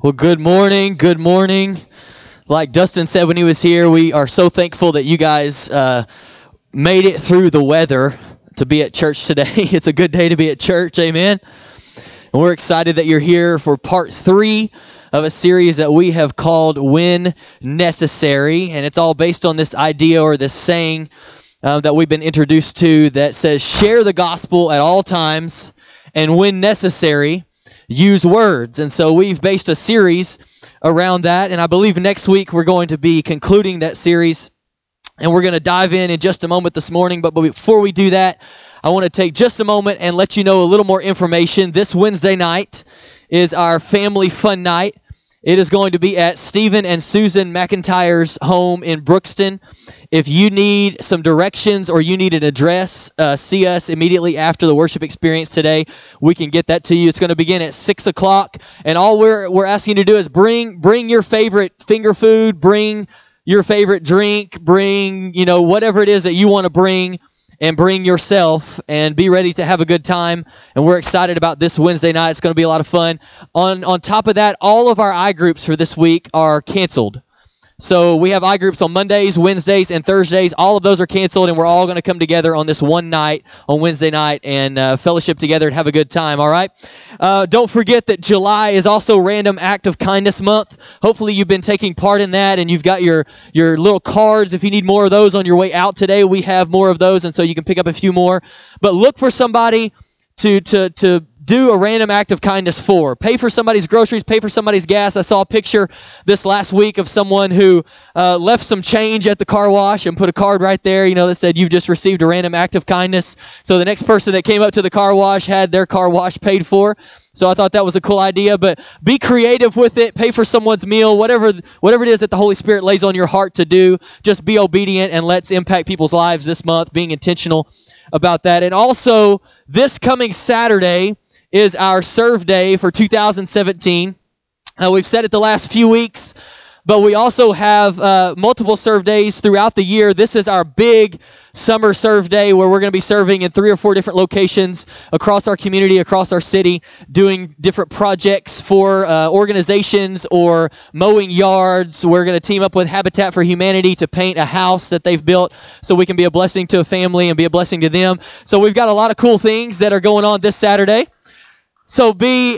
Well, good morning. Good morning. Like Dustin said when he was here, we are so thankful that you guys made it through the weather to be at church today. It's a good day to be at church. Amen. And we're excited that you're here for part 3 of a series that we have called When Necessary. And it's all based on this idea or this saying that we've been introduced to that says, share the gospel at all times, and when necessary, use words. And so we've based a series around that, and I believe next week we're going to be concluding that series, and we're going to dive in just a moment this morning. But before we do that, I want to take just a moment and let you know a little more information. This Wednesday night is our family fun night. It is going to be at Stephen and Susan McIntyre's home in Brookston. If you need some directions or you need an address, see us immediately after the worship experience today. We can get that to you. It's going to begin at 6 o'clock. And all we're asking you to do is bring your favorite finger food, bring your favorite drink, bring, whatever it is that you want to bring, and bring yourself and be ready to have a good time. And we're excited about this Wednesday night. It's going to be a lot of fun. On top of that, all of our iGroups for this week are canceled. So we have iGroups on Mondays, Wednesdays, and Thursdays. All of those are canceled, and we're all going to come together on this one night, on Wednesday night, and fellowship together and have a good time, all right? Don't forget that July is also Random Act of Kindness Month. Hopefully you've been taking part in that, and you've got your little cards. If you need more of those on your way out today, we have more of those, and so you can pick up a few more. But look for somebody to do a random act of kindness for. Pay for somebody's groceries, pay for somebody's gas. I saw a picture this last week of someone who left some change at the car wash and put a card right there, that said, you've just received a random act of kindness. So the next person that came up to the car wash had their car wash paid for. So I thought that was a cool idea, but be creative with it. Pay for someone's meal, whatever it is that the Holy Spirit lays on your heart to do. Just be obedient, and let's impact people's lives this month, being intentional about that. And also, this coming Saturday is our Serve Day for 2017. We've said it the last few weeks, but we also have multiple Serve Days throughout the year. This is our big summer Serve Day where we're going to be serving in 3 or 4 different locations across our community, across our city, doing different projects for organizations or mowing yards. We're going to team up with Habitat for Humanity to paint a house that they've built so we can be a blessing to a family and be a blessing to them. So we've got a lot of cool things that are going on this Saturday. So be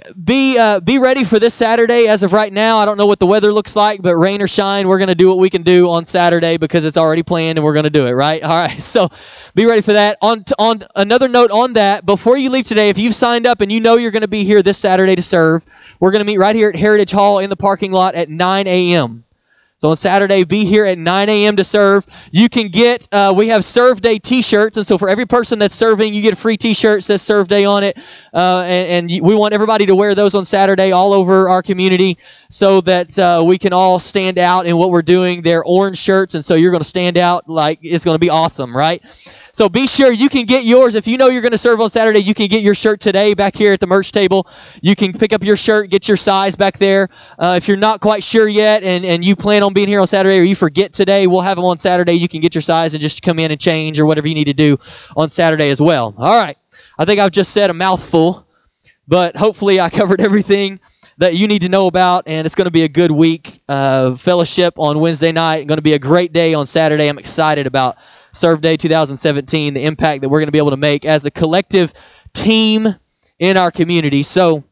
ready for this Saturday. As of right now, I don't know what the weather looks like, but rain or shine, we're going to do what we can do on Saturday because it's already planned and we're going to do it, right? All right, so be ready for that. On another note on that, before you leave today, if you've signed up and you know you're going to be here this Saturday to serve, we're going to meet right here at Heritage Hall in the parking lot at 9 a.m. So on Saturday, be here at 9 a.m. to serve. You can get, we have Serve Day t-shirts, and so for every person that's serving, you get a free t-shirt that says Serve Day on it, and we want everybody to wear those on Saturday all over our community so that we can all stand out in what we're doing. They're orange shirts, and so you're going to stand out like it's going to be awesome, right? So be sure you can get yours. If you know you're going to serve on Saturday, you can get your shirt today back here at the merch table. You can pick up your shirt, get your size back there. If you're not quite sure yet and you plan on being here on Saturday or you forget today, we'll have them on Saturday. You can get your size and just come in and change or whatever you need to do on Saturday as well. All right. I think I've just said a mouthful, but hopefully I covered everything that you need to know about, and it's going to be a good week. Fellowship on Wednesday night. Going to be a great day on Saturday. I'm excited about Serve Day 2017, the impact that we're going to be able to make as a collective team in our community. So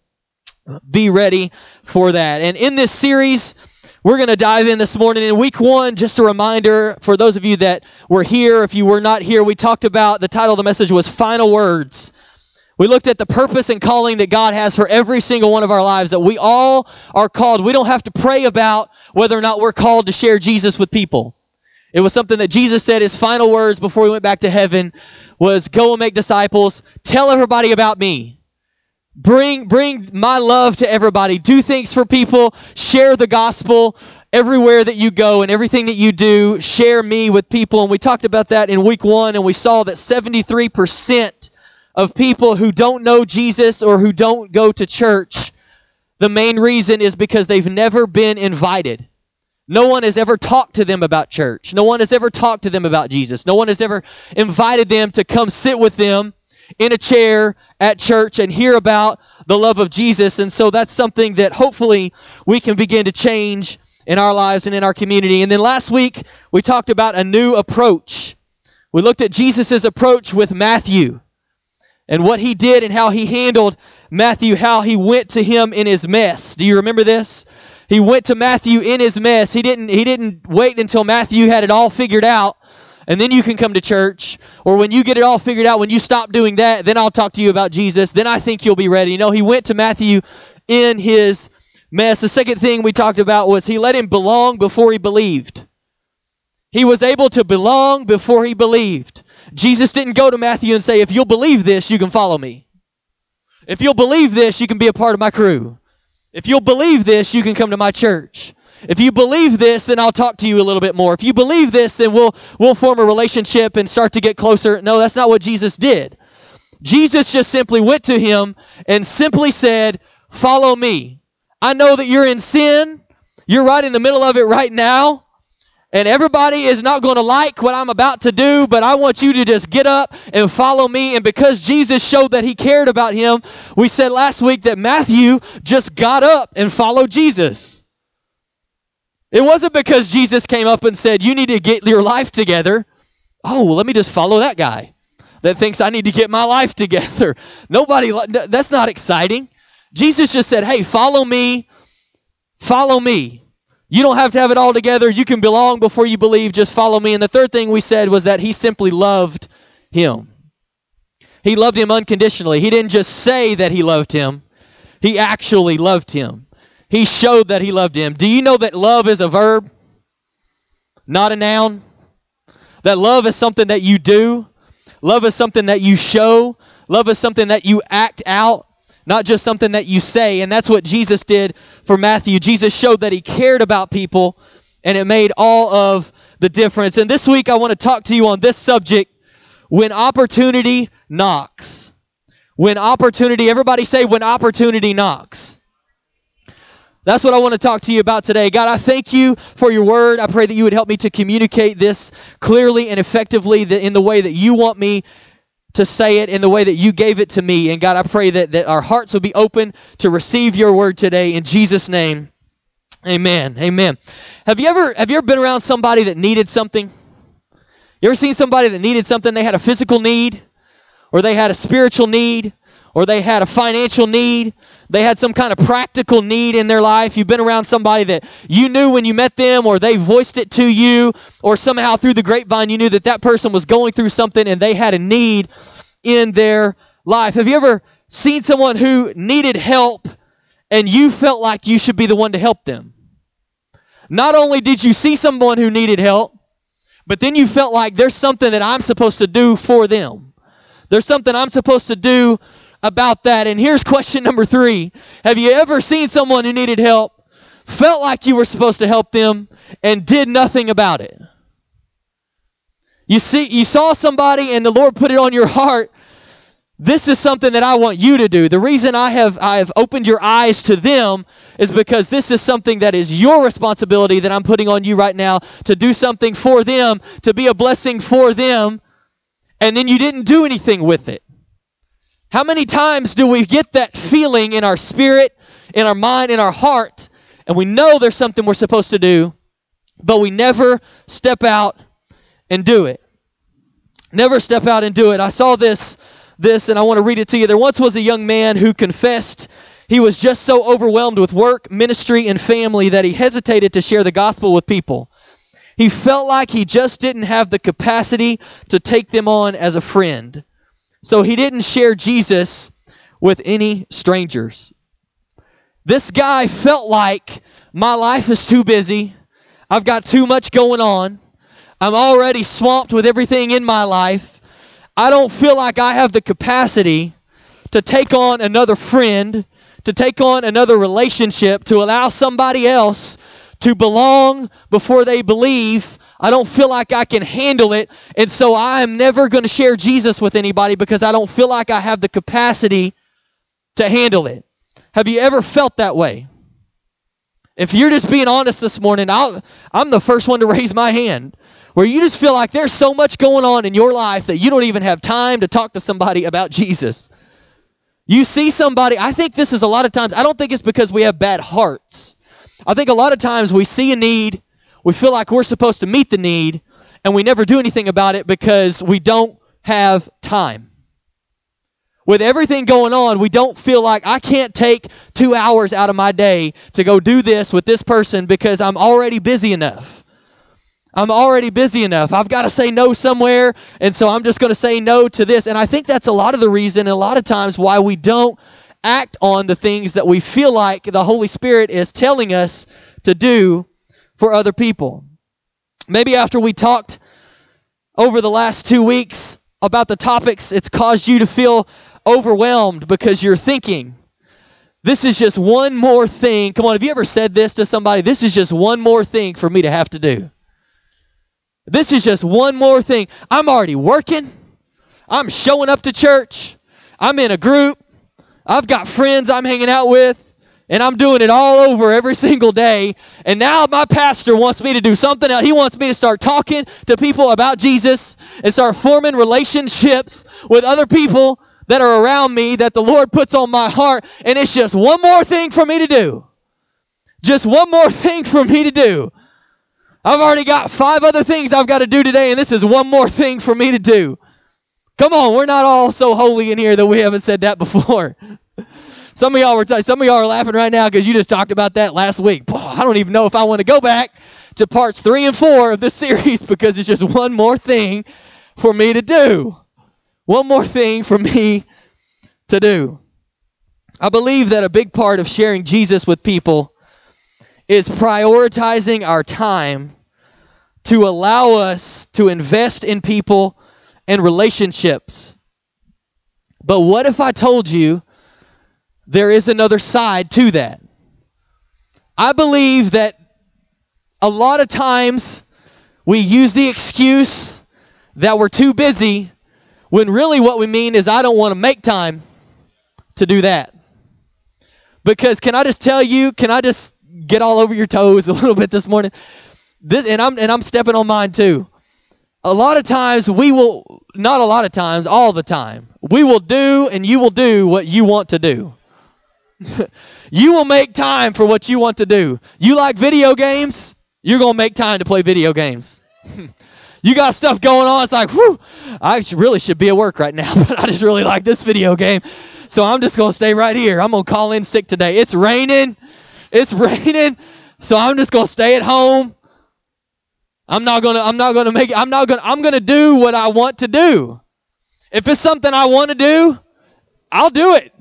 be ready for that. And in this series, we're going to dive in this morning. In week 1, just a reminder for those of you that were here, if you were not here, we talked about, the title of the message was Final Words. We looked at the purpose and calling that God has for every single one of our lives, that we all are called. We don't have to pray about whether or not we're called to share Jesus with people. It was something that Jesus said, his final words before he went back to heaven was, go and make disciples, tell everybody about me. Bring my love to everybody. Do things for people. Share the gospel everywhere that you go and everything that you do. Share me with people. And we talked about that in week 1, and we saw that 73% of people who don't know Jesus or who don't go to church, the main reason is because they've never been invited. No one has ever talked to them about church. No one has ever talked to them about Jesus. No one has ever invited them to come sit with them in a chair at church and hear about the love of Jesus. And so that's something that hopefully we can begin to change in our lives and in our community. And then last week, we talked about a new approach. We looked at Jesus' approach with Matthew and what he did and how he handled Matthew, how he went to him in his mess. Do you remember this? He went to Matthew in his mess. He didn't wait until Matthew had it all figured out, and then you can come to church. Or when you get it all figured out, when you stop doing that, then I'll talk to you about Jesus. Then I think you'll be ready. No, he went to Matthew in his mess. The second thing we talked about was he let him belong before he believed. He was able to belong before he believed. Jesus didn't go to Matthew and say, if you'll believe this, you can follow me. If you'll believe this, you can be a part of my crew. If you'll believe this, you can come to my church. If you believe this, then I'll talk to you a little bit more. If you believe this, then we'll form a relationship and start to get closer. No, that's not what Jesus did. Jesus just simply went to him and simply said, follow me. I know that you're in sin. You're right in the middle of it right now. And everybody is not going to like what I'm about to do, but I want you to just get up and follow me. And because Jesus showed that he cared about him, we said last week that Matthew just got up and followed Jesus. It wasn't because Jesus came up and said, you need to get your life together. Oh, well, let me just follow that guy that thinks I need to get my life together. That's not exciting. Jesus just said, hey, follow me. Follow me. You don't have to have it all together. You can belong before you believe. Just follow me. And the third thing we said was that he simply loved him. He loved him unconditionally. He didn't just say that he loved him. He actually loved him. He showed that he loved him. Do you know that love is a verb, not a noun? That love is something that you do. Love is something that you show. Love is something that you act out. Not just something that you say. And that's what Jesus did for Matthew. Jesus showed that he cared about people, and it made all of the difference. And this week I want to talk to you on this subject, when opportunity knocks. When opportunity, everybody say, when opportunity knocks. That's what I want to talk to you about today. God, I thank you for your word. I pray that you would help me to communicate this clearly and effectively in the way that you want me to say it, in the way that you gave it to me. And God, I pray that our hearts will be open to receive your word today. In Jesus' name, amen. Amen. Have you ever been around somebody that needed something? You ever seen somebody that needed something? They had a physical need, or they had a spiritual need, or they had a financial need. They had some kind of practical need in their life. You've been around somebody that you knew when you met them, or they voiced it to you, or somehow through the grapevine you knew that that person was going through something and they had a need in their life. Have you ever seen someone who needed help and you felt like you should be the one to help them? Not only did you see someone who needed help, but then you felt like there's something that I'm supposed to do for them. There's something I'm supposed to do about that. And here's question number 3. Have you ever seen someone who needed help, felt like you were supposed to help them, and did nothing about it? You saw somebody and the Lord put it on your heart. This is something that I want you to do. The reason I have opened your eyes to them is because this is something that is your responsibility that I'm putting on you right now, to do something for them, to be a blessing for them, and then you didn't do anything with it. How many times do we get that feeling in our spirit, in our mind, in our heart, and we know there's something we're supposed to do, but we never step out and do it? Never step out and do it. I saw this, and I want to read it to you. There once was a young man who confessed he was just so overwhelmed with work, ministry, and family that he hesitated to share the gospel with people. He felt like he just didn't have the capacity to take them on as a friend. So he didn't share Jesus with any strangers. This guy felt like, my life is too busy. I've got too much going on. I'm already swamped with everything in my life. I don't feel like I have the capacity to take on another friend, to take on another relationship, to allow somebody else to belong before they believe. I don't feel like I can handle it, and so I'm never going to share Jesus with anybody because I don't feel like I have the capacity to handle it. Have you ever felt that way? If you're just being honest this morning, I'm the first one to raise my hand. where you just feel like there's so much going on in your life that you don't even have time to talk to somebody about Jesus. You see somebody, I think this is a lot of times, I don't think it's because we have bad hearts. I think a lot of times we see a need, we feel like we're supposed to meet the need, and we never do anything about it because we don't have time. With everything going on, we don't feel like I can't take 2 hours out of my day to go do this with this person because I'm already busy enough. I've got to say no somewhere, and so I'm just going to say no to this. And I think that's a lot of the reason, and a lot of times why we don't act on the things that we feel like the Holy Spirit is telling us to do for other people. Maybe after we talked over the last 2 weeks about the topics, it's caused you to feel overwhelmed because you're thinking, this is just one more thing. Come on, have you ever said this to somebody? This is just one more thing for me to have to do. This is just one more thing. I'm already working. I'm showing up to church. I'm in a group. I've got friends I'm hanging out with. And I'm doing it all over every single day. And now my pastor wants me to do something else. He wants me to start talking to people about Jesus and start forming relationships with other people that are around me that the Lord puts on my heart. And it's just one more thing for me to do. Just one more thing for me to do. I've already got 5 other things I've got to do today, and this is one more thing for me to do. Come on, we're not all so holy in here that we haven't said that before. Some of y'all are laughing right now because you just talked about that last week. I don't even know if I want to go back to parts 3 and 4 of this series because it's just one more thing for me to do. One more thing for me to do. I believe that a big part of sharing Jesus with people is prioritizing our time to allow us to invest in people and relationships. But what if I told you there is another side to that? I believe that a lot of times we use the excuse that we're too busy when really what we mean is I don't want to make time to do that. Because can I just get all over your toes a little bit this morning? I'm stepping on mine too. A lot of times all the time, we will do and you will do what you want to do. You will make time for what you want to do. You like video games? You're going to make time to play video games. You got stuff going on. It's like, whew, I really should be at work right now, but I just really like this video game. So I'm just going to stay right here. I'm going to call in sick today. It's raining, so I'm just going to stay at home. I'm going to do what I want to do. If it's something I want to do, I'll do it.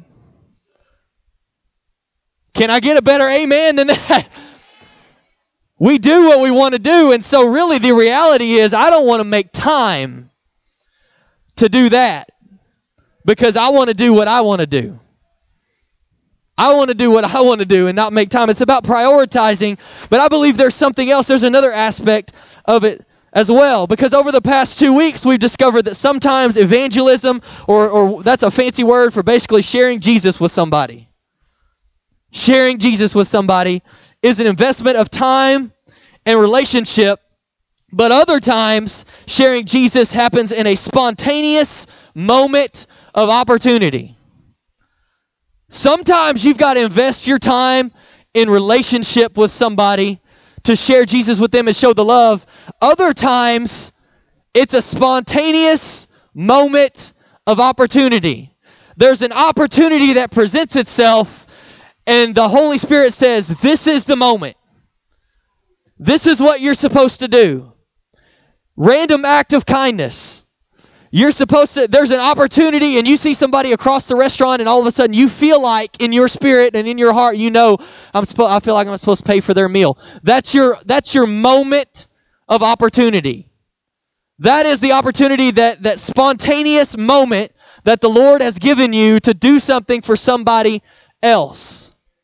Can I get a better amen than that? We do what we want to do, and so really the reality is I don't want to make time to do that because I want to do what I want to do. I want to do what I want to do and not make time. It's about prioritizing, but I believe there's something else. There's another aspect of it as well, because over the past 2 weeks we've discovered that sometimes evangelism, or that's a fancy word for basically sharing Jesus with somebody. Sharing Jesus with somebody is an investment of time and relationship, but other times sharing Jesus happens in a spontaneous moment of opportunity. Sometimes you've got to invest your time in relationship with somebody to share Jesus with them and show the love. Other times, it's a spontaneous moment of opportunity. There's an opportunity that presents itself, and the Holy Spirit says, this is the moment. This is what you're supposed to do. Random act of kindness. There's an opportunity, and you see somebody across the restaurant, and all of a sudden you feel like in your spirit and in your heart, I feel like I'm supposed to pay for their meal. That's your moment of opportunity. That is the opportunity, that spontaneous moment that the Lord has given you to do something for somebody else.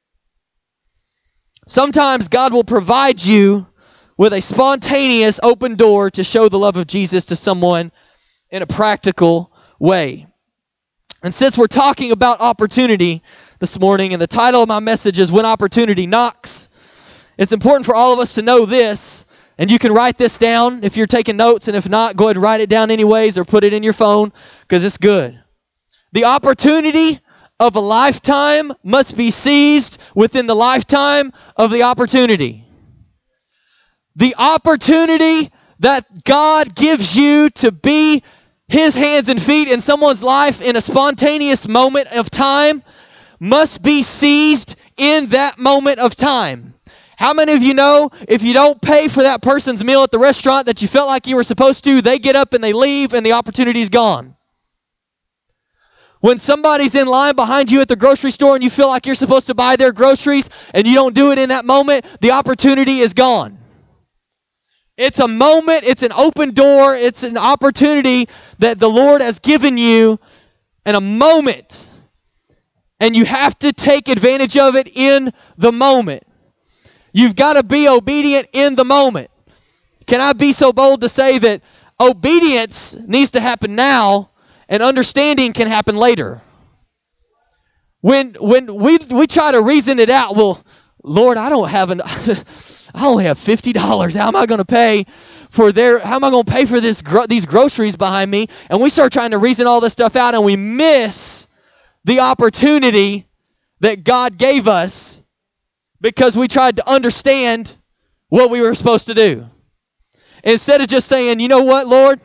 Sometimes God will provide you with a spontaneous open door to show the love of Jesus to someone in a practical way. And since we're talking about opportunity this morning, and the title of my message is When Opportunity Knocks, it's important for all of us to know this, And you can write this down if you're taking notes, and if not, go ahead and write it down anyways or put it in your phone because it's good. The opportunity of a lifetime must be seized within the lifetime of the opportunity. The opportunity that God gives you to be His hands and feet in someone's life in a spontaneous moment of time must be seized in that moment of time. How many of you know if you don't pay for that person's meal at the restaurant that you felt like you were supposed to, they get up and they leave and the opportunity's gone? When somebody's in line behind you at the grocery store and you feel like you're supposed to buy their groceries and you don't do it in that moment, the opportunity is gone. It's a moment, it's an open door, it's an opportunity that the Lord has given you in a moment. And you have to take advantage of it in the moment. You've got to be obedient in the moment. Can I be so bold to say that obedience needs to happen now and understanding can happen later? When we try to reason it out, well, Lord, I only have $50. How am I going to pay for these groceries behind me? And we start trying to reason all this stuff out and we miss the opportunity that God gave us because we tried to understand what we were supposed to do. Instead of just saying, you know what, Lord?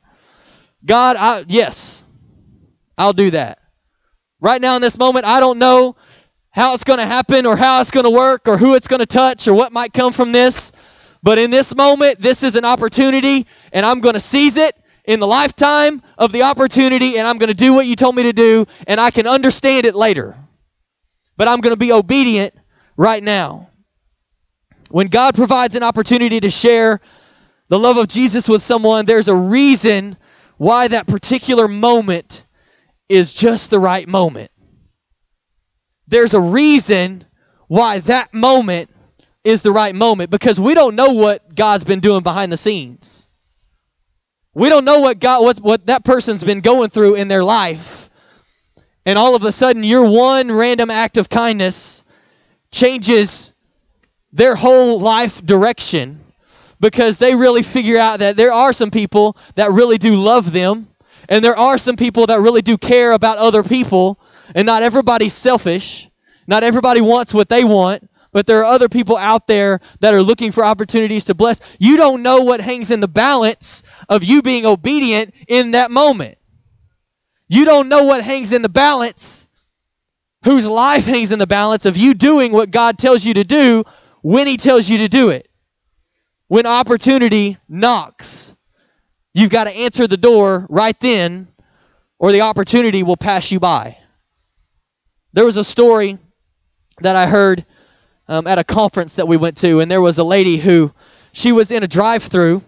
God, yes, I'll do that. Right now in this moment, I don't know how it's going to happen or how it's going to work or who it's going to touch or what might come from this. But in this moment, this is an opportunity, and I'm going to seize it in the lifetime of the opportunity, and I'm going to do what you told me to do, and I can understand it later. But I'm going to be obedient right now. When God provides an opportunity to share the love of Jesus with someone, there's a reason why that particular moment is just the right moment. There's a reason why that moment is the right moment, because we don't know what God's been doing behind the scenes. We don't know what that person's been going through in their life. And all of a sudden, your one random act of kindness changes their whole life direction because they really figure out that there are some people that really do love them, and there are some people that really do care about other people, and not everybody's selfish. Not everybody wants what they want, but there are other people out there that are looking for opportunities to bless. You don't know what hangs in the balance of you being obedient in that moment. You don't know what hangs in the balance, whose life hangs in the balance of you doing what God tells you to do when He tells you to do it. When opportunity knocks, you've got to answer the door right then, or the opportunity will pass you by. There was a story that I heard at a conference that we went to, and there was a lady who, she was in a drive-thru,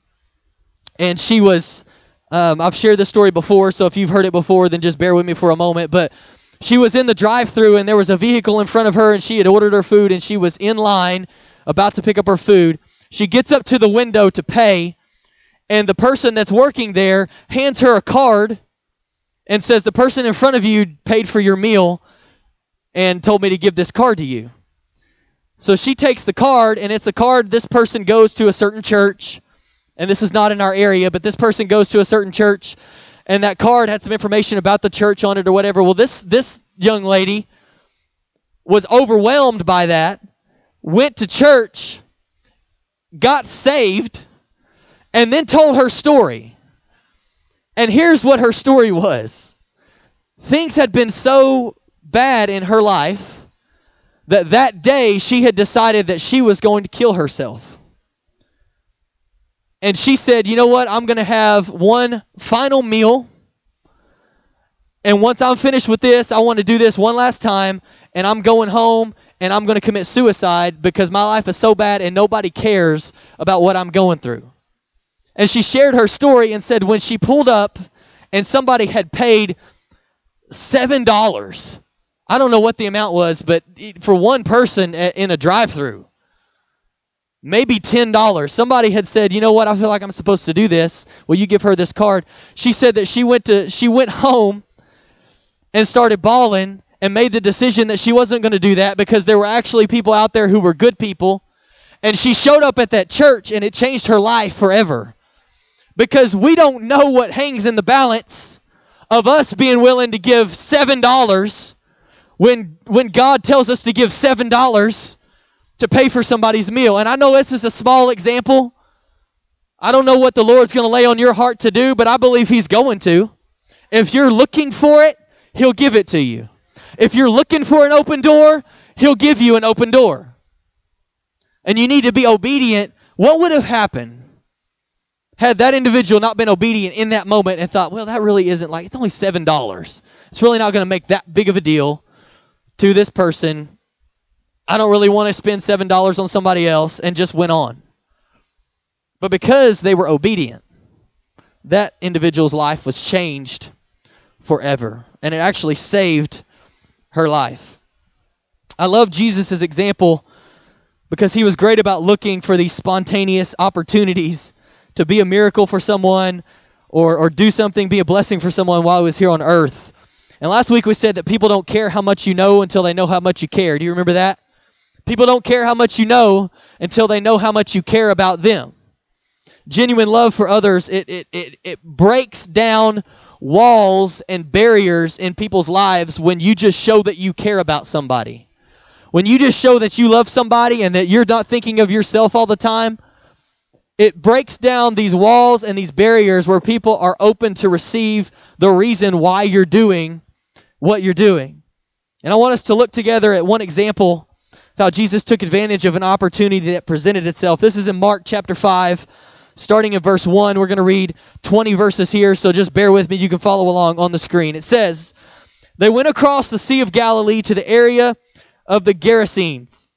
and she was, I've shared this story before, so if you've heard it before, then just bear with me for a moment, but she was in the drive-thru, and there was a vehicle in front of her, and she had ordered her food, and she was in line, about to pick up her food. She gets up to the window to pay, and the person that's working there hands her a card and says, the person in front of you paid for your meal and told me to give this card to you. So she takes the card, and it's a card. This person goes to a certain church, and this is not in our area, but this person goes to a certain church, and that card had some information about the church on it or whatever. Well, this young lady was overwhelmed by that, went to church, got saved, and then told her story. And here's what her story was. Things had been so bad in her life that day she had decided that she was going to kill herself. And she said, you know what, I'm going to have one final meal, and once I'm finished with this, I want to do this one last time, and I'm going home, and I'm going to commit suicide because my life is so bad and nobody cares about what I'm going through. And she shared her story and said when she pulled up and somebody had paid $7, I don't know what the amount was, but for one person in a drive-thru, maybe $10. Somebody had said, you know what, I feel like I'm supposed to do this. Will you give her this card? She said that she went home and started bawling and made the decision that she wasn't going to do that because there were actually people out there who were good people, And she showed up at that church, and it changed her life forever. Because we don't know what hangs in the balance of us being willing to give $7 when God tells us to give $7 to pay for somebody's meal. And I know this is a small example. I don't know what the Lord's going to lay on your heart to do, but I believe He's going to. If you're looking for it, He'll give it to you. If you're looking for an open door, He'll give you an open door. And you need to be obedient. What would have happened had that individual not been obedient in that moment and thought, well, that really isn't it's only $7. It's really not going to make that big of a deal to this person. I don't really want to spend $7 on somebody else, and just went on. But because they were obedient, that individual's life was changed forever. And it actually saved her life. I love Jesus' example because he was great about looking for these spontaneous opportunities to be a miracle for someone or do something, be a blessing for someone while he was here on earth. And last week we said that people don't care how much you know until they know how much you care. Do you remember that? People don't care how much you know until they know how much you care about them. Genuine love for others, it breaks down walls and barriers in people's lives when you just show that you care about somebody. When you just show that you love somebody and that you're not thinking of yourself all the time, it breaks down these walls and these barriers where people are open to receive the reason why you're doing what you're doing. And I want us to look together at one example of how Jesus took advantage of an opportunity that presented itself. This is in Mark chapter 5. Starting in verse 1, we're going to read 20 verses here, so just bear with me. You can follow along on the screen. It says, "They went across the Sea of Galilee to the area of the Gerasenes.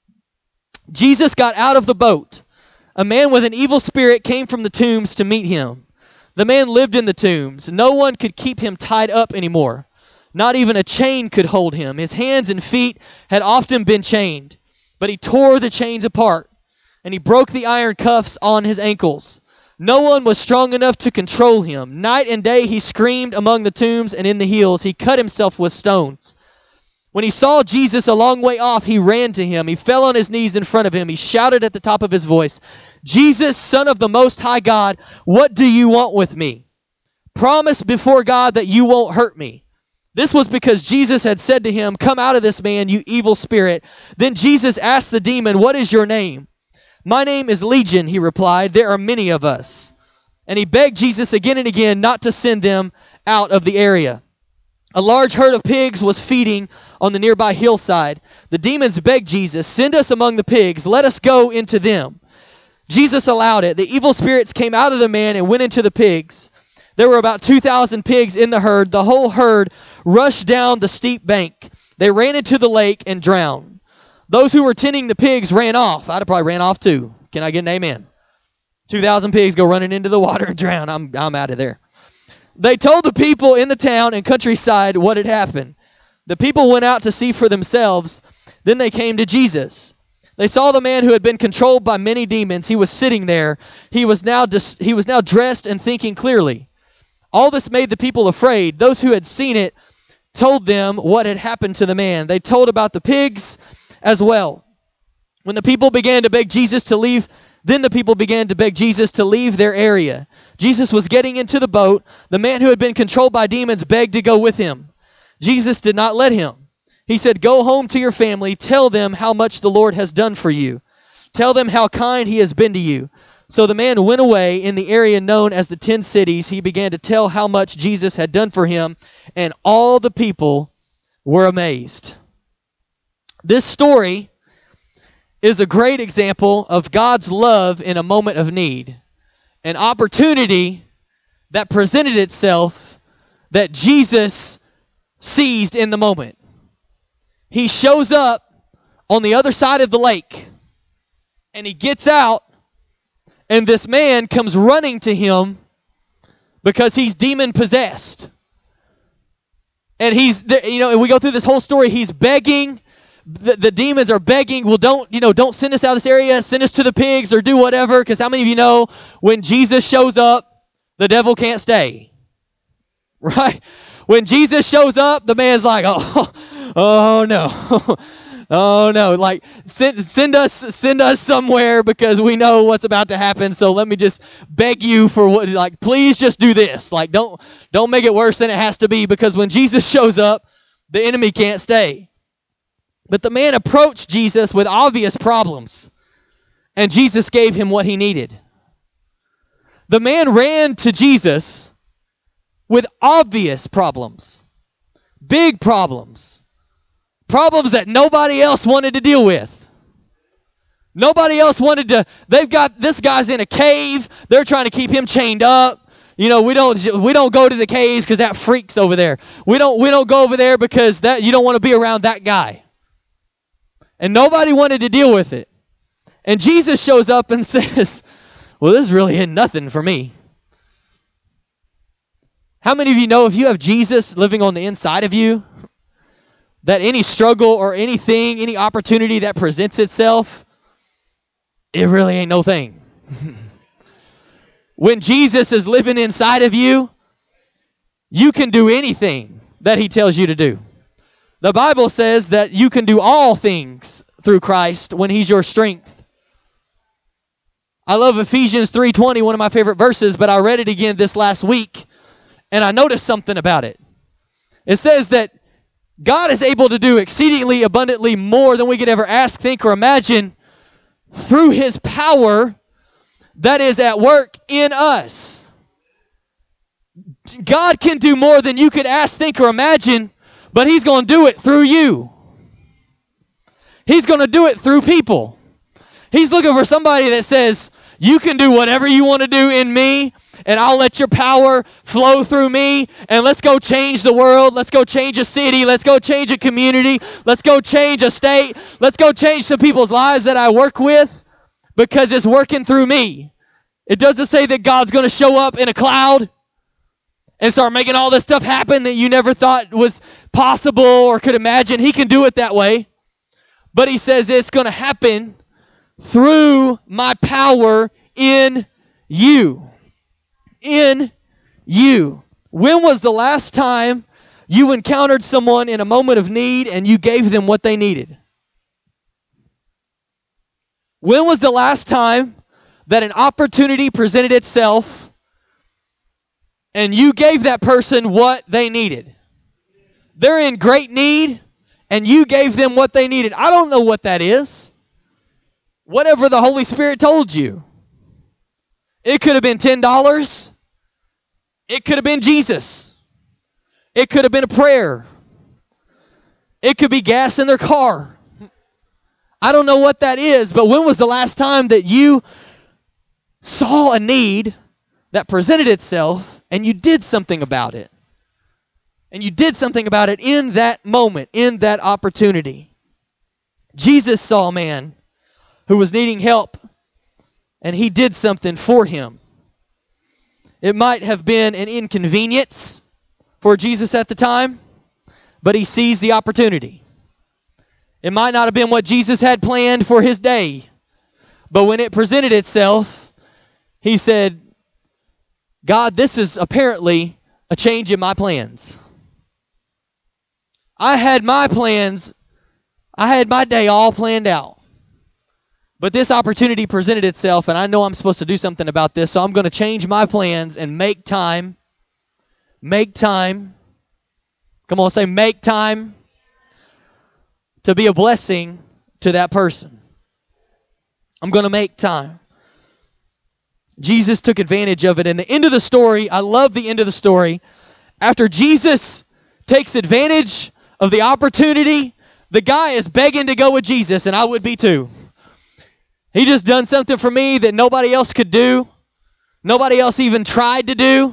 Jesus got out of the boat. A man with an evil spirit came from the tombs to meet him. The man lived in the tombs. No one could keep him tied up anymore. Not even a chain could hold him. His hands and feet had often been chained, but he tore the chains apart, and he broke the iron cuffs on his ankles. No one was strong enough to control him. Night and day he screamed among the tombs and in the hills. He cut himself with stones. When he saw Jesus a long way off, he ran to him. He fell on his knees in front of him. He shouted at the top of his voice, 'Jesus, Son of the Most High God, what do you want with me? Promise before God that you won't hurt me.' This was because Jesus had said to him, 'Come out of this man, you evil spirit.' Then Jesus asked the demon, 'What is your name?' 'My name is Legion,' he replied. 'There are many of us.' And he begged Jesus again and again not to send them out of the area. A large herd of pigs was feeding on the nearby hillside. The demons begged Jesus, 'Send us among the pigs. Let us go into them.' Jesus allowed it. The evil spirits came out of the man and went into the pigs. There were about 2,000 pigs in the herd. The whole herd rushed down the steep bank. They ran into the lake and drowned. Those who were tending the pigs ran off. I'd have probably ran off too. Can I get an amen? 2,000 pigs go running into the water and drown. I'm out of there. They told the people in the town and countryside what had happened. The people went out to see for themselves. Then they came to Jesus. They saw the man who had been controlled by many demons. He was sitting there. He was now dressed and thinking clearly. All this made the people afraid. Those who had seen it told them what had happened to the man. They told about the pigs as well. When the people began to beg Jesus to leave, then the people began to beg Jesus to leave their area. Jesus was getting into the boat. The man who had been controlled by demons begged to go with him. Jesus did not let him. He said, "Go home to your family. Tell them how much the Lord has done for you. Tell them how kind he has been to you." So the man went away. In the area known as the 10 Cities. He began to tell how much Jesus had done for him, and all the people were amazed. This story is a great example of God's love in a moment of need. An opportunity that presented itself that Jesus seized in the moment. He shows up on the other side of the lake, and he gets out, and this man comes running to him because he's demon possessed. And we go through this whole story. He's begging. The demons are begging, well, don't send us out of this area. Send us to the pigs or do whatever. Because how many of you know when Jesus shows up, the devil can't stay? Right? When Jesus shows up, the man's like, oh no. Oh no, like send us somewhere because we know what's about to happen. So let me just beg you for what, like, please just do this. Like, don't make it worse than it has to be, because when Jesus shows up, the enemy can't stay. But the man approached Jesus with obvious problems, and Jesus gave him what he needed. The man ran to Jesus with obvious problems, big problems. Problems that nobody else wanted to deal with. Nobody else wanted to. They've got, this guy's in a cave. They're trying to keep him chained up. You know, we don't go to the caves because that freak's over there. We don't go over there because that you don't want to be around that guy. And nobody wanted to deal with it. And Jesus shows up and says, well, this really ain't nothing for me. How many of you know if you have Jesus living on the inside of you, that any struggle or anything, any opportunity that presents itself, it really ain't no thing. When Jesus is living inside of you, you can do anything that he tells you to do. The Bible says that you can do all things through Christ when he's your strength. I love Ephesians 3:20, one of my favorite verses, but I read it again this last week, and I noticed something about it. It says that God is able to do exceedingly abundantly more than we could ever ask, think, or imagine through his power that is at work in us. God can do more than you could ask, think, or imagine, but he's going to do it through you. He's going to do it through people. He's looking for somebody that says, you can do whatever you want to do in me, and I'll let your power flow through me, and let's go change the world. Let's go change a city. Let's go change a community. Let's go change a state. Let's go change some people's lives that I work with, because it's working through me. It doesn't say that God's going to show up in a cloud and start making all this stuff happen that you never thought was possible or could imagine. He can do it that way. But he says it's going to happen through my power in you. In you. When was the last time you encountered someone in a moment of need and you gave them what they needed? When was the last time that an opportunity presented itself and you gave that person what they needed? They're in great need and you gave them what they needed. I don't know what that is. Whatever the Holy Spirit told you. It could have been $10. It could have been Jesus. It could have been a prayer. It could be gas in their car. I don't know what that is, but when was the last time that you saw a need that presented itself and you did something about it? And you did something about it in that moment, in that opportunity. Jesus saw a man who was needing help, and he did something for him. It might have been an inconvenience for Jesus at the time, but he seized the opportunity. It might not have been what Jesus had planned for his day, but when it presented itself, he said, God, this is apparently a change in my plans. I had my plans, I had my day all planned out. But this opportunity presented itself, and I know I'm supposed to do something about this, so I'm going to change my plans and make time. Make time. Come on, say make time to be a blessing to that person. I'm going to make time. Jesus took advantage of it. And the end of the story, I love the end of the story. After Jesus takes advantage of the opportunity, the guy is begging to go with Jesus, and I would be too. He just done something for me that nobody else could do. Nobody else even tried to do.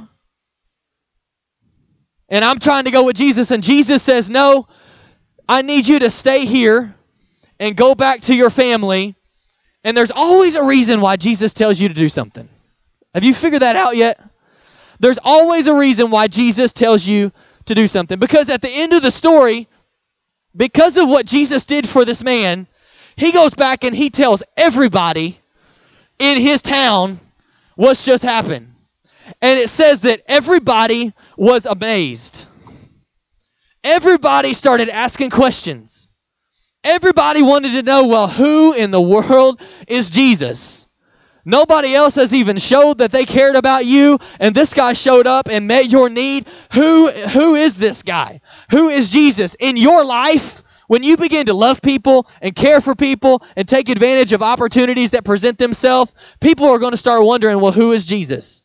And I'm trying to go with Jesus, and Jesus says, no, I need you to stay here and go back to your family. And there's always a reason why Jesus tells you to do something. Have you figured that out yet? There's always a reason why Jesus tells you to do something. Because at the end of the story, because of what Jesus did for this man, he goes back and he tells everybody in his town what's just happened. And it says that everybody was amazed. Everybody started asking questions. Everybody wanted to know, well, who in the world is Jesus? Nobody else has even showed that they cared about you, and this guy showed up and met your need. Who is this guy? Who is Jesus? In your life, when you begin to love people and care for people and take advantage of opportunities that present themselves, people are going to start wondering, well, who is Jesus?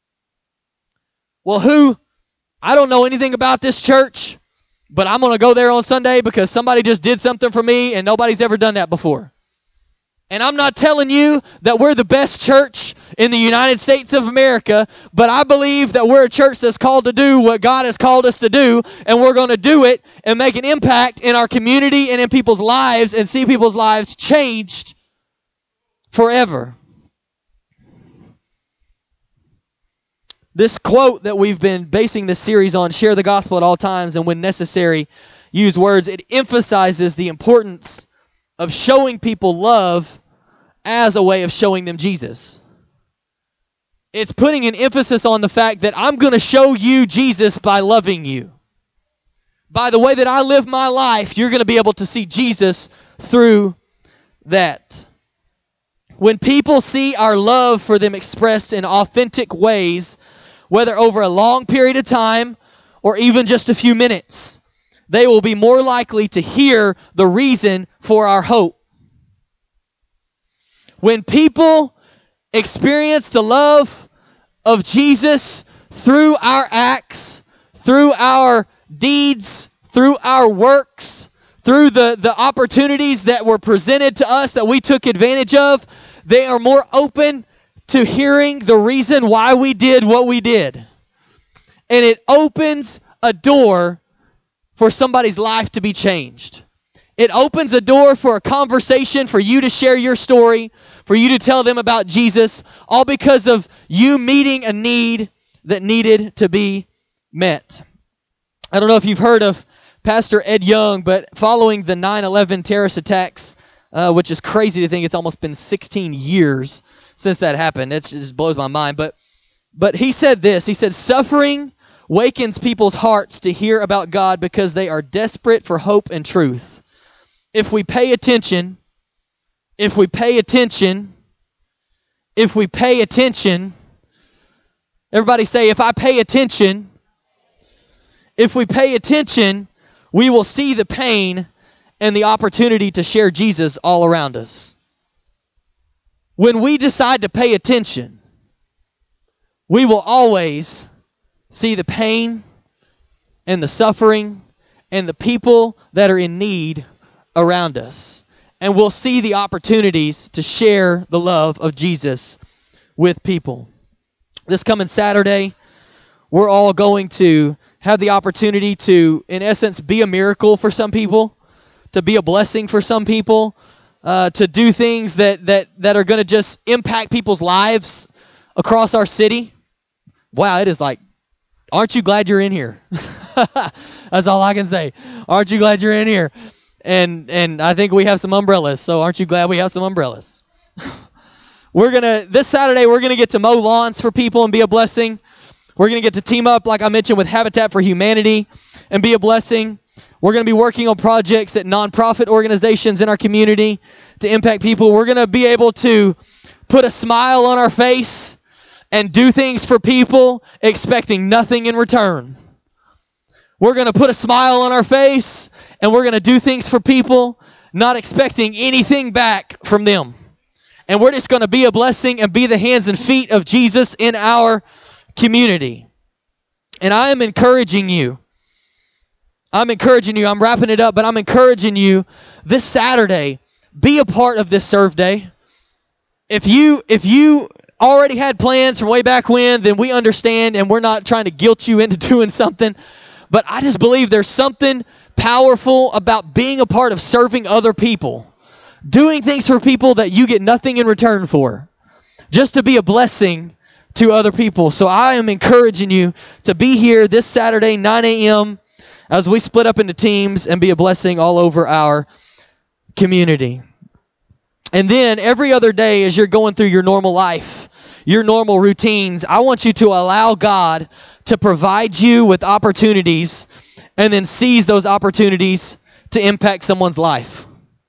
Well, I don't know anything about this church, but I'm going to go there on Sunday because somebody just did something for me and nobody's ever done that before. And I'm not telling you that we're the best church in the United States of America, but I believe that we're a church that's called to do what God has called us to do, and we're going to do it and make an impact in our community and in people's lives and see people's lives changed forever. This quote that we've been basing this series on, share the gospel at all times and when necessary, use words, it emphasizes the importance of showing people love as a way of showing them Jesus. It's putting an emphasis on the fact that I'm going to show you Jesus by loving you. By the way that I live my life, you're going to be able to see Jesus through that. When people see our love for them expressed in authentic ways, whether over a long period of time or even just a few minutes, they will be more likely to hear the reason for our hope. When people experience the love of Jesus through our acts, through our deeds, through our works, through the opportunities that were presented to us that we took advantage of, they are more open to hearing the reason why we did what we did. And it opens a door for somebody's life to be changed. It opens a door for a conversation, for you to share your story, for you to tell them about Jesus, all because of you meeting a need that needed to be met. I don't know if you've heard of Pastor Ed Young, but following the 9/11 terrorist attacks, which is crazy to think it's almost been 16 years since that happened. It just blows my mind. But he said this. He said, suffering wakens people's hearts to hear about God because they are desperate for hope and truth. If we pay attention, everybody say, if I pay attention, if we pay attention, we will see the pain and the opportunity to share Jesus all around us. When we decide to pay attention, we will always see the pain and the suffering and the people that are in need around us. And we'll see the opportunities to share the love of Jesus with people. This coming Saturday, we're all going to have the opportunity to, in essence, be a miracle for some people, to be a blessing for some people, to do things that are going to just impact people's lives across our city. Wow, it is like, aren't you glad you're in here? That's all I can say. Aren't you glad you're in here? And I think we have some umbrellas, so aren't you glad we have some umbrellas? This Saturday, we're going to get to mow lawns for people and be a blessing. We're going to get to team up, like I mentioned, with Habitat for Humanity and be a blessing. We're going to be working on projects at nonprofit organizations in our community to impact people. We're going to be able to put a smile on our face and do things for people expecting nothing in return. We're going to put a smile on our face and we're going to do things for people not expecting anything back from them. And we're just going to be a blessing and be the hands and feet of Jesus in our community. And I am encouraging you. I'm wrapping it up, but I'm encouraging you this Saturday, be a part of this Serve Day. If you already had plans from way back when, then we understand and we're not trying to guilt you into doing something. But I just believe there's something powerful about being a part of serving other people. Doing things for people that you get nothing in return for. Just to be a blessing to other people. So I am encouraging you to be here this Saturday, 9 a.m., as we split up into teams and be a blessing all over our community. And then every other day as you're going through your normal life, your normal routines, I want you to allow God to provide you with opportunities and then seize those opportunities to impact someone's life.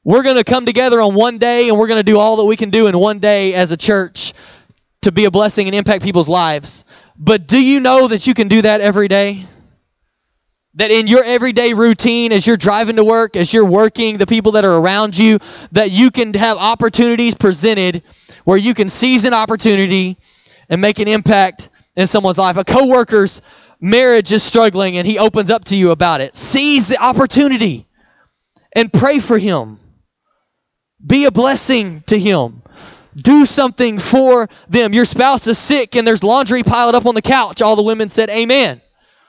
We're going to come together on one day, and we're going to do all that we can do in one day as a church to be a blessing and impact people's lives. But do you know that you can do that every day? That in your everyday routine, as you're driving to work, as you're working, the people that are around you, that you can have opportunities presented where you can seize an opportunity and make an impact in someone's life. A coworker's marriage is struggling and he opens up to you about it. Seize the opportunity and pray for him. Be a blessing to him. Do something for them. Your spouse is sick and there's laundry piled up on the couch. All the women said amen.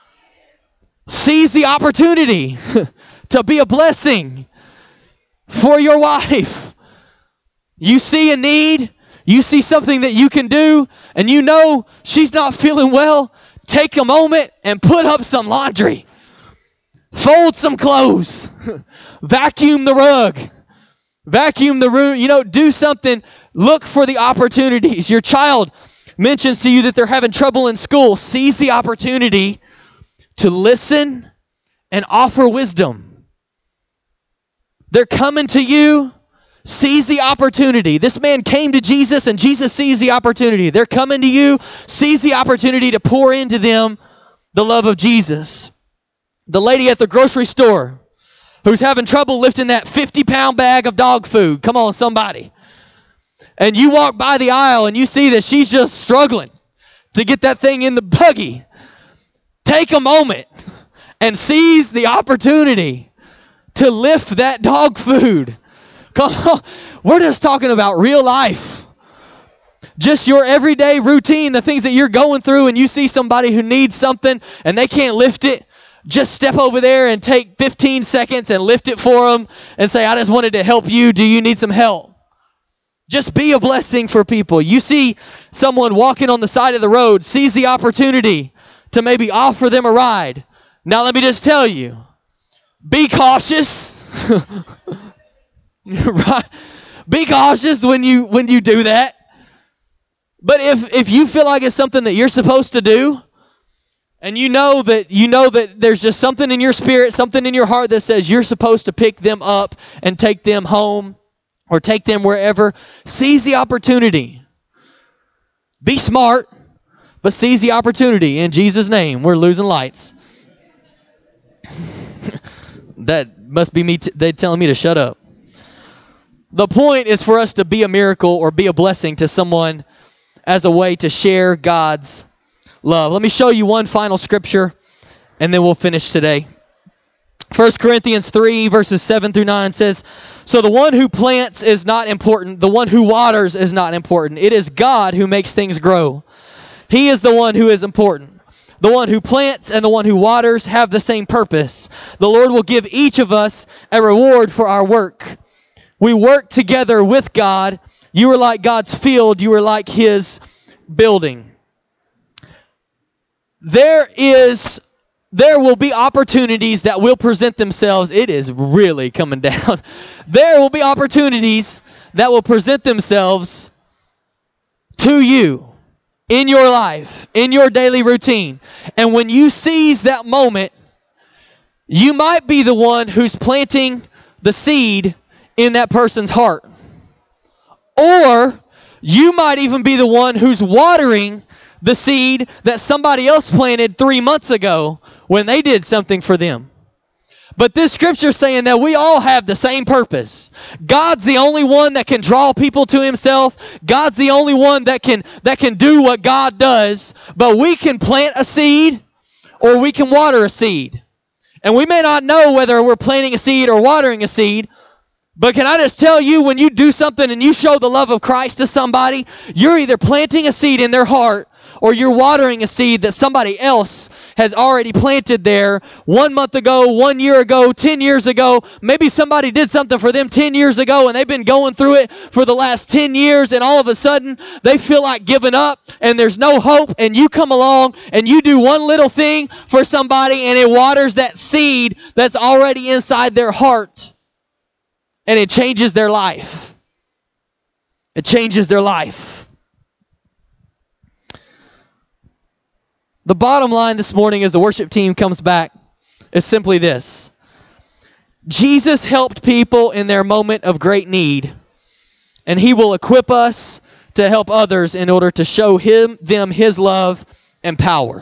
Seize the opportunity to be a blessing for your wife. You see a need, you see something that you can do, and you know she's not feeling well, take a moment and put up some laundry. Fold some clothes. Vacuum the rug. Vacuum the room. Do something. Look for the opportunities. Your child mentions to you that they're having trouble in school. Seize the opportunity to listen and offer wisdom. They're coming to you. Seize the opportunity. This man came to Jesus and Jesus seized the opportunity. They're coming to you. Seize the opportunity to pour into them the love of Jesus. The lady at the grocery store who's having trouble lifting that 50-pound bag of dog food. Come on, somebody. And you walk by the aisle and you see that she's just struggling to get that thing in the buggy. Take a moment and seize the opportunity to lift that dog food. Come on. We're just talking about real life. Just your everyday routine, the things that you're going through, and you see somebody who needs something and they can't lift it. Just step over there and take 15 seconds and lift it for them and say, I just wanted to help you. Do you need some help? Just be a blessing for people. You see someone walking on the side of the road, seize the opportunity to maybe offer them a ride. Now let me just tell you, be cautious. Right? Be cautious when you do that. But if you feel like it's something that you're supposed to do, and you know that there's just something in your spirit, something in your heart that says you're supposed to pick them up and take them home or take them wherever, seize the opportunity. Be smart, but seize the opportunity. In Jesus' name, we're losing lights. That must be me. They're telling me to shut up. The point is for us to be a miracle or be a blessing to someone as a way to share God's love. Let me show you one final scripture, and then we'll finish today. 1 Corinthians 3, verses 7 through 9 says, So the one who plants is not important. The one who waters is not important. It is God who makes things grow. He is the one who is important. The one who plants and the one who waters have the same purpose. The Lord will give each of us a reward for our work. We work together with God. You are like God's field. You are like His building. There will be opportunities that will present themselves. It is really coming down. There will be opportunities that will present themselves to you in your life, in your daily routine. And when you seize that moment, you might be the one who's planting the seed in that person's heart. Or you might even be the one who's watering the seed that somebody else planted 3 months ago when they did something for them. But this scripture is saying that we all have the same purpose. God's the only one that can draw people to Himself. God's the only one that can do what God does. But we can plant a seed or we can water a seed. And we may not know whether we're planting a seed or watering a seed. But can I just tell you, when you do something and you show the love of Christ to somebody, you're either planting a seed in their heart or you're watering a seed that somebody else has already planted there 1 month ago, 1 year ago, 10 years ago. Maybe somebody did something for them 10 years ago and they've been going through it for the last 10 years, and all of a sudden they feel like giving up and there's no hope, and you come along and you do one little thing for somebody and it waters that seed that's already inside their heart, and it changes their life. It changes their life. The bottom line this morning as the worship team comes back is simply this. Jesus helped people in their moment of great need, and he will equip us to help others in order to show them his love and power.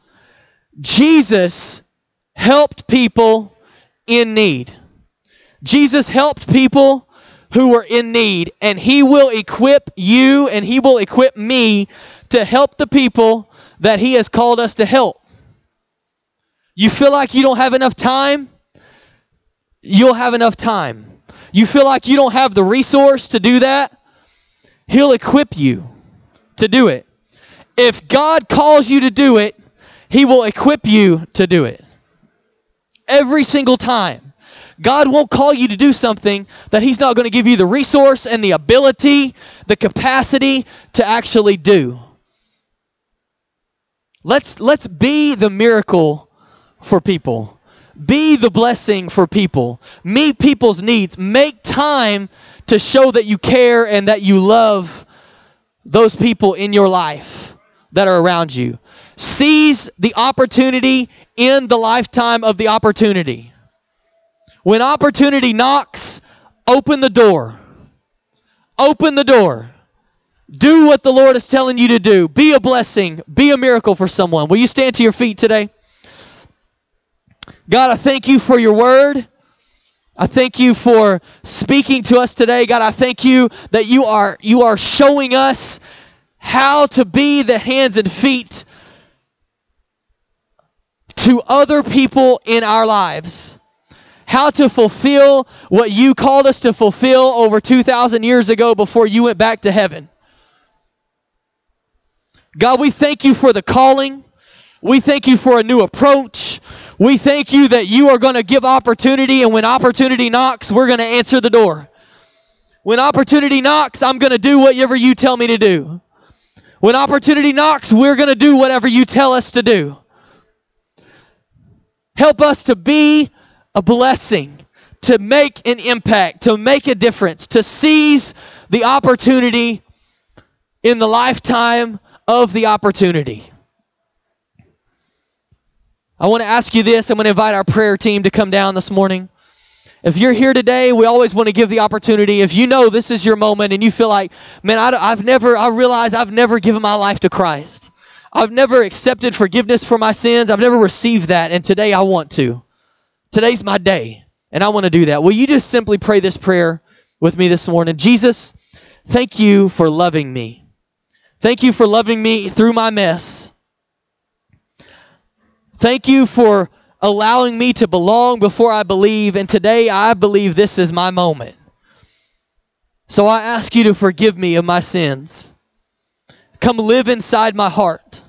Jesus helped people in need. Jesus helped people who were in need, and he will equip you and he will equip me to help the people that he has called us to help. You feel like you don't have enough time? You'll have enough time. You feel like you don't have the resource to do that? He'll equip you to do it. If God calls you to do it, he will equip you to do it. Every single time. God won't call you to do something that he's not going to give you the resource and the ability, the capacity to actually do. Let's be the miracle for people. Be the blessing for people. Meet people's needs. Make time to show that you care and that you love those people in your life that are around you. Seize the opportunity in the lifetime of the opportunity. When opportunity knocks, open the door. Open the door. Do what the Lord is telling you to do. Be a blessing. Be a miracle for someone. Will you stand to your feet today? God, I thank you for your word. I thank you for speaking to us today. God, I thank you that you are showing us how to be the hands and feet to other people in our lives. How to fulfill what you called us to fulfill over 2,000 years ago before you went back to heaven. God, we thank you for the calling. We thank you for a new approach. We thank you that you are going to give opportunity, and when opportunity knocks, we're going to answer the door. When opportunity knocks, I'm going to do whatever you tell me to do. When opportunity knocks, we're going to do whatever you tell us to do. Help us to be a blessing, to make an impact, to make a difference, to seize the opportunity in the lifetime of the opportunity. I want to ask you this. I'm going to invite our prayer team to come down this morning. If you're here today, we always want to give the opportunity. If you know this is your moment and you feel like, man, I realize I've never given my life to Christ. I've never accepted forgiveness for my sins. I've never received that, and today I want to. Today's my day, and I want to do that. Will you just simply pray this prayer with me this morning? Jesus, thank you for loving me. Thank you for loving me through my mess. Thank you for allowing me to belong before I believe, and today I believe this is my moment. So I ask you to forgive me of my sins. Come live inside my heart.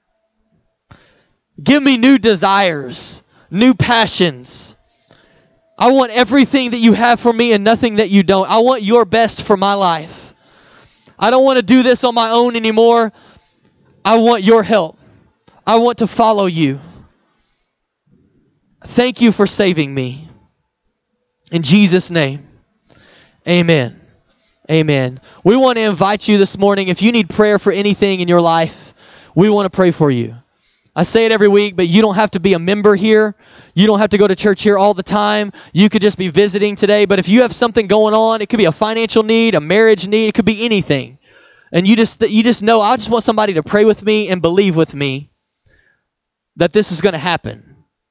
Give me new desires, new passions. I want everything that you have for me and nothing that you don't. I want your best for my life. I don't want to do this on my own anymore. I want your help. I want to follow you. Thank you for saving me. In Jesus' name, amen. Amen. We want to invite you this morning, if you need prayer for anything in your life, we want to pray for you. I say it every week, but you don't have to be a member here. You don't have to go to church here all the time. You could just be visiting today. But if you have something going on, it could be a financial need, a marriage need, it could be anything. And you just know, I just want somebody to pray with me and believe with me that this is going to happen.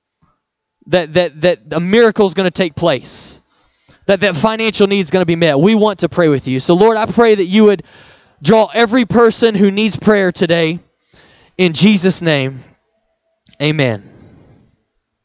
That a miracle is going to take place. That financial need is going to be met. We want to pray with you. So Lord, I pray that you would draw every person who needs prayer today. In Jesus' name, amen.